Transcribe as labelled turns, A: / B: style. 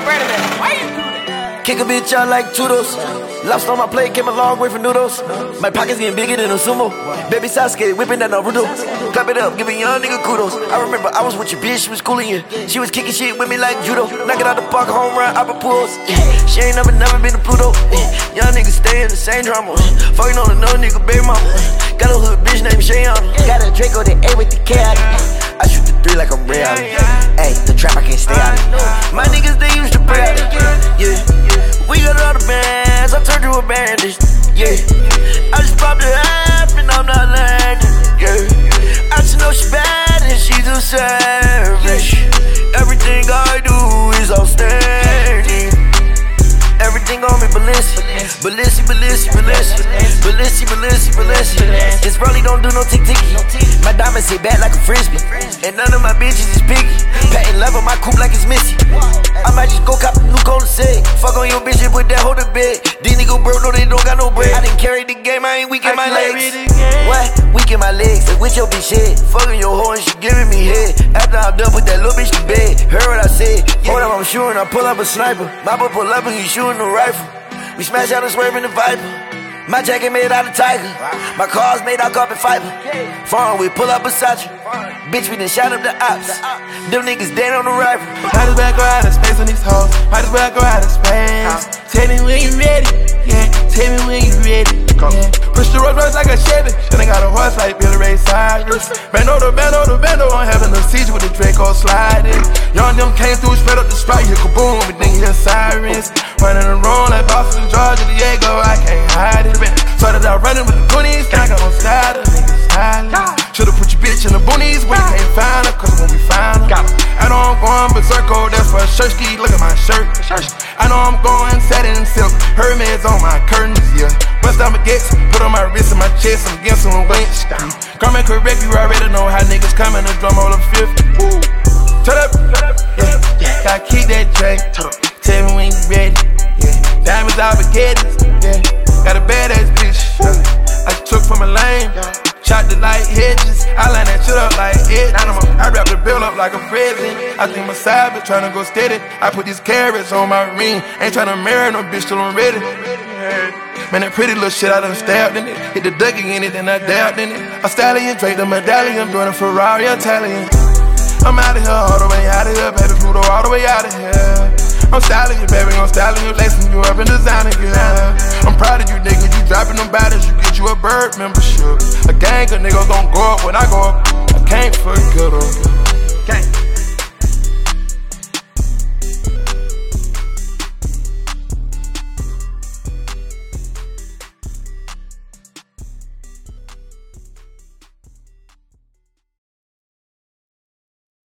A: Kick a bitch out like Toodles. Lobster on my plate, came a long way from noodles. My pockets getting bigger than a sumo. Baby Sasuke, whipping that Naruto. Clap it up, give a young nigga kudos. I remember I was with your bitch, she was cooling you. She was kicking shit with me like judo. Knock it out the park, home run, Opera pools. She ain't never been to Pluto. Young niggas stay in the same drama. Fucking on another nigga, baby mama. Got a hood bitch named Shayana. Got a Draco, the A with the cat. I shoot the 3 like I'm Ray. Hey, the trap, I can't stay out of it. My niggas, they used to pray out of it. Yeah. We got all the bands, I turned to a bandage. Yeah. I just popped the half and I'm not landing. Yeah. I just know she bad and she's a savage. Everything I do is outstanding. Everything on me, Balenci. This Rollie don't do no tick-ticky. My diamonds sit back like a frisbee. And none of my bitches is picky. Patting love on my coupe like it's Missy. I might just go cop a new cola set. Fuck on your bitch and put that hoe to bed. These niggas broke, no, they don't got no bread. I didn't carry the game, I ain't weak in my legs. What? Weak in my legs, like with your bitch head. Fucking your hoe and she giving me head. After I'm done, put that little bitch to bed. Heard what I said. Hold up, I'm shooting, I pull up a sniper. My boy pull up and he shooting a rifle. We smash out and swerve in the Viper. My jacket made out of tiger. My car's made out carbon fiber. Foreign, we pull up beside you. Bitch, we done shot up the ops. Them niggas dead on the rifle.
B: Might as well go out of space on these hoes. Might as well go out of space. Tell me when you ready. Yeah, tell me when you ready. Yeah. Push the Rolls Royce like a Chevy. And I got a horse like Billy Ray Cyrus. Bando, I'm having a siege with the Draco sliding. Young them came through, spread up the sprite. Here, kaboom, everything here sirens. Running around like Boston, Georgia, Diego, I can't hide it. Started out running with the goonies, I got on side, the niggas silent. Should've put your bitch in the boonies, but you can't find her, cause when we find her. I know I'm going berserko, that's for a shirt ski, look at my shirt. I know I'm going satin silk, Hermes on my curtains, yeah. Bust down baguettes, put on my wrist and my chest, I'm against some winch. Come and correct, you already know how niggas coming to drum on the 50. Turn up, yeah. Gotta keep that drink, tell me when you ready, yeah. Diamonds out baguettes, yeah. Got a badass bitch, I took from a lane, shot the light hedges, I line that shit up like Ed. I wrap the bill up like a present. I think my side, but tryna go steady. I put these carrots on my ring, ain't tryna marry no bitch till I'm ready. Man, that pretty little shit, I done stabbed in it. Hit the Dougie in it, then I dabbed in it. A stallion, Drake the medallion, doing a Ferrari Italian. I'm out of here, all the way out of here, baby Pluto, all the way out of here. I'm styling you, baby, I'm styling you, lacing you up in designer, girl. I'm proud of you, nigga, you dropping them bodies, you get you a bird membership. A gang of niggas gon' go up when I go up, I can't forget them.